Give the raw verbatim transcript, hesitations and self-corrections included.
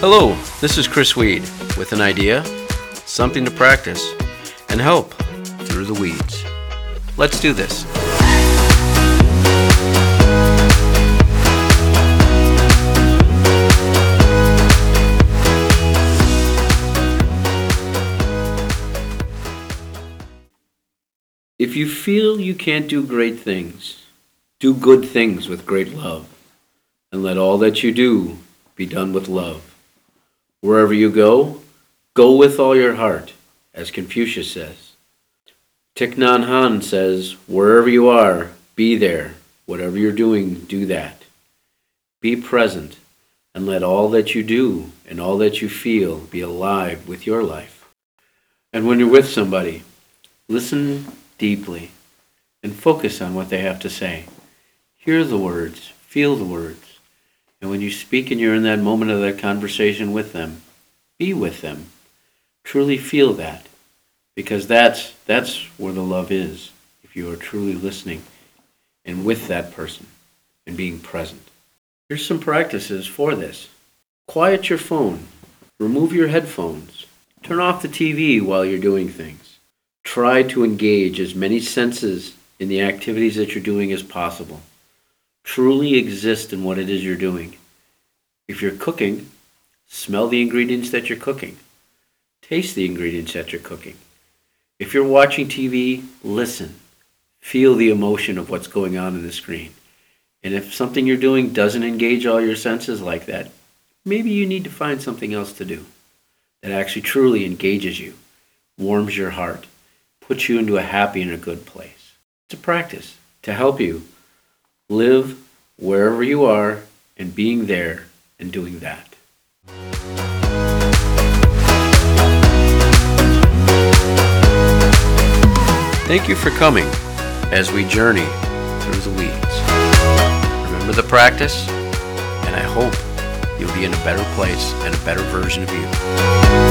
Hello, this is Chris Weed with an idea, something to practice, and help through the weeds. Let's do this. If you feel you can't do great things, do good things with great love, and let all that you do be done with love. Wherever you go, go with all your heart, as Confucius says. Thich Nhat Hanh says, wherever you are, be there. Whatever you're doing, do that. Be present, and let all that you do and all that you feel be alive with your life. And when you're with somebody, listen deeply and focus on what they have to say. Hear the words, feel the words. And when you speak and you're in that moment of that conversation with them, be with them. Truly feel that. Because that's that's where the love is, if you are truly listening and with that person and being present. Here's some practices for this. Quiet your phone. Remove your headphones. Turn off the T V while you're doing things. Try to engage as many senses in the activities that you're doing as possible. Truly exist in what it is you're doing. If you're cooking, smell the ingredients that you're cooking. Taste the ingredients that you're cooking. If you're watching T V, listen. Feel the emotion of what's going on in the screen. And if something you're doing doesn't engage all your senses like that, maybe you need to find something else to do that actually truly engages you, warms your heart, puts you into a happy and a good place. It's a practice to help you live wherever you are and being there and doing that. Thank you for coming as we journey through the weeds. Remember the practice, and I hope you'll be in a better place and a better version of you.